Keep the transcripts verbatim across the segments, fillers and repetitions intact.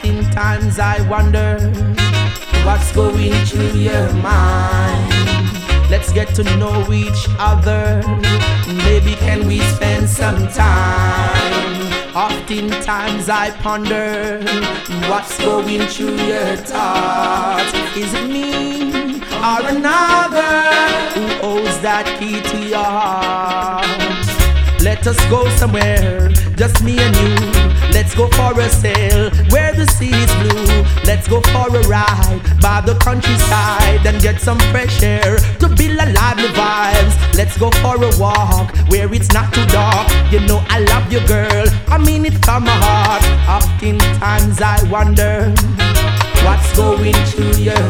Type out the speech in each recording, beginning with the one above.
Oftentimes I wonder what's going through your mind. Let's get to know each other. Maybe can we spend some time? Oftentimes I ponder what's going through your thoughts. Is it me or another who owes that key to your heart? Let us go somewhere, just me and you. Let's go for a sail where the sea is blue. Let's go for a ride by the countryside and get some fresh air to build a lively vibes. Let's go for a walk where it's not too dark. You know I love you, girl, I mean it from my heart. Oftentimes I wonder what's going through your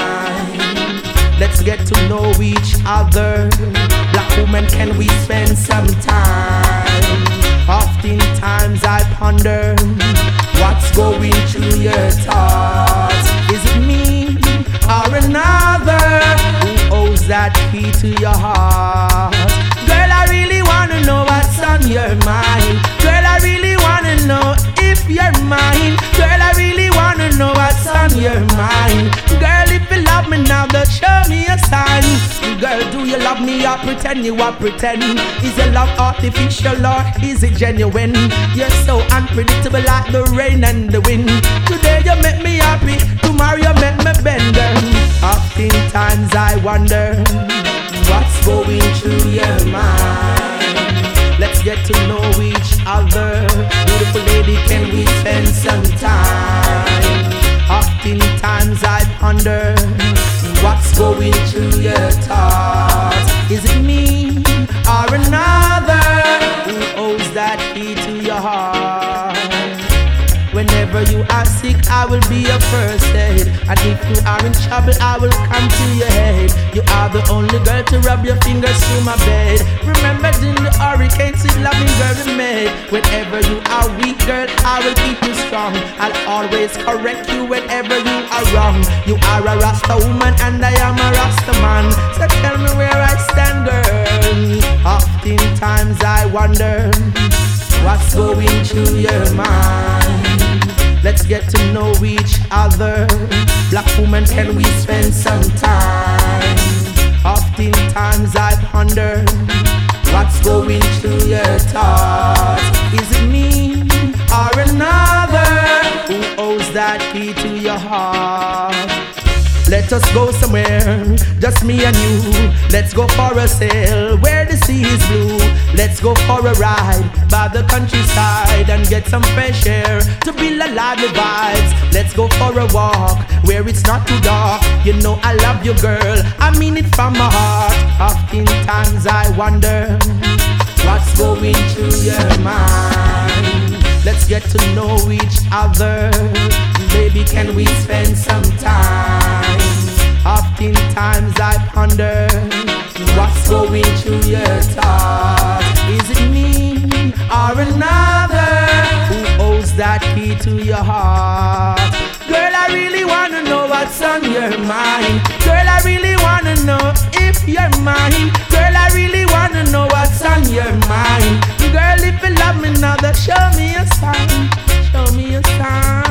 mind. Let's get to know each other. Black woman, can we spend some time? Oftentimes I ponder what's going through your thoughts. Is it me or another who owes that key to your heart? Girl, I really wanna know what's on your mind. Girl, I really wanna know if you're mine. Girl, I really wanna know what's on your mind. Girl, if you love me now, then show me a sign. Girl, do you love me or pretend you are pretending? Is your love artificial or is it genuine? You're so unpredictable like the rain and the wind. Today you make me happy, tomorrow you make me bend down. Oftentimes I wonder what's going through your mind. Let's get to know each other. Beautiful lady, can we spend some time? Oftentimes I ponder what's going through your thoughts. Is it me or another who owes that key to your heart? Whenever you are sick, I will be your first aid. And if you are in trouble, I will come to your aid. You are the only girl to rub your fingers through my bed. Remember in the hurricane, sweet loving girl we made. Whenever you are weak, girl, I will keep you strong. I'll always correct you whenever you are wrong. You are a Rasta woman and I am a Rasta man. So tell me where I stand, girl. Oftentimes I wonder what's going through your mind. Let's get to know each other. Black woman, can we spend some time? Oftentimes I ponder what's going through your thoughts. Is it me or another who owes that key to your heart? Let us go somewhere, just me and you. Let's go for a sail where the sea is blue. Let's go for a ride by the countryside and get some fresh air to build a lively vibes. Let's go for a walk where it's not too dark. You know I love you, girl, I mean it from my heart. Oftentimes I wonder what's going through your mind. Let's get to know each other. Baby, can we spend some time? Oftentimes I ponder what's going through your thoughts. Is it me or another who owes that key to your heart? Girl, I really wanna know what's on your mind. Girl, I really wanna know if you're mine. Girl, I really wanna know what's on your mind. Girl, if you love me now, then show me a sign. Show me a sign.